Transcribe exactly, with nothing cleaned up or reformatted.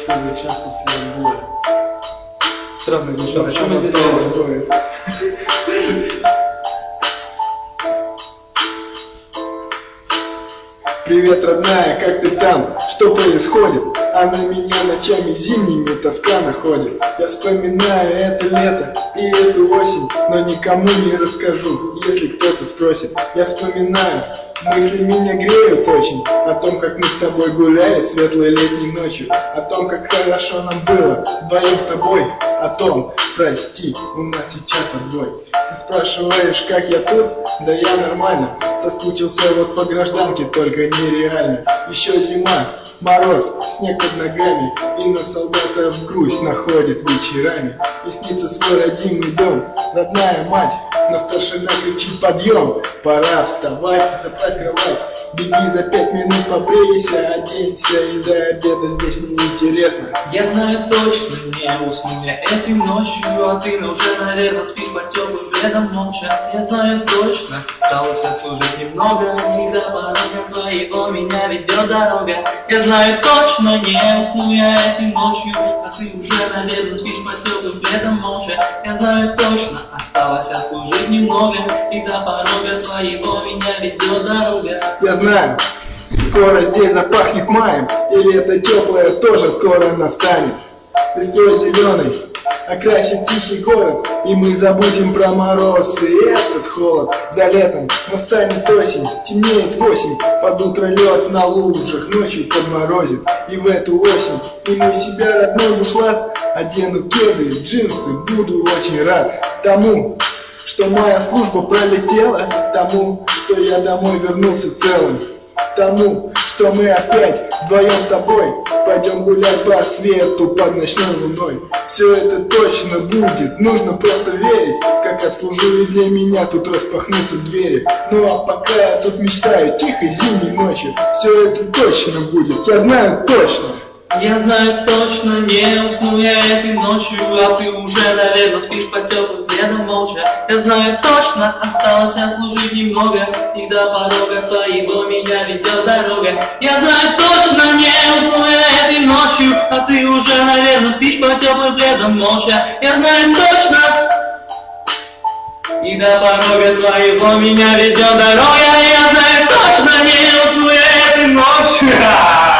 целый час после отбоя. Странно, ну а что мы здесь делаем? Привет, родная, как ты там? Что происходит? А на меня ночами зимними тоска находит. Я вспоминаю это лето и эту осень, но никому не расскажу, если кто-то спросит. Я вспоминаю, мысли меня греют очень, о том, как мы с тобой гуляли светлой летней ночью, о том, как хорошо нам было вдвоем с тобой, о том, прости, у нас сейчас отбой. Ты спрашиваешь, как я тут? Да я нормально, соскучился вот по гражданке, только нереально. Еще зима, мороз, снег под ногами, и на солдатов грусть находит вечерами. И снится свой родимый дом, родная мать, но старшина кричит: подъем, пора вставать, заправь кровать. Беги за пять минут, побрейся, оденься, и до обеда здесь неинтересно. Я знаю точно, не усну я этой ночью, а ты уже, наверное, спишь под теплым пледом молча. Я знаю точно, осталось отслужить немного, и до порога твоего меня ведет дорога. Я знаю точно, не усну я этой ночью, а ты уже, наверное, спишь под теплым пледом молча. Я знаю точно, осталось отслужить немного, и до порога твоего меня ведет дорога. Я знаю, скоро здесь запахнет маем, и лето теплое тоже скоро настанет. Листвой зеленой окрасит тихий город, и мы забудем про мороз и этот холод. За летом настанет осень, темнеет восемь, под утро лед на лужах, ночью подморозит. И в эту осень сниму с себя родной бушлат, одену кеды, джинсы, буду очень рад тому, что моя служба пролетела, тому, что я домой вернулся целым, тому, что мы опять вдвоем с тобой пойдем гулять по свету под ночной луной. Все это точно будет, нужно просто верить, как отслужу, и для меня тут распахнутся двери. Ну а пока я тут мечтаю тихой зимней ночью, все это точно будет, я знаю точно. Я знаю точно, не усну я этой ночью, а ты уже, наверное, спишь под теплым пледом молча. Я знаю точно, осталось отслужить немного, и до порога твоего меня ведет дорога. Я знаю точно, не усну я этой ночью, а ты уже, наверное, спишь под теплым пледом молча. Я знаю точно, и до порога твоего меня ведет дорога. Я знаю точно, не усну я этой ночью.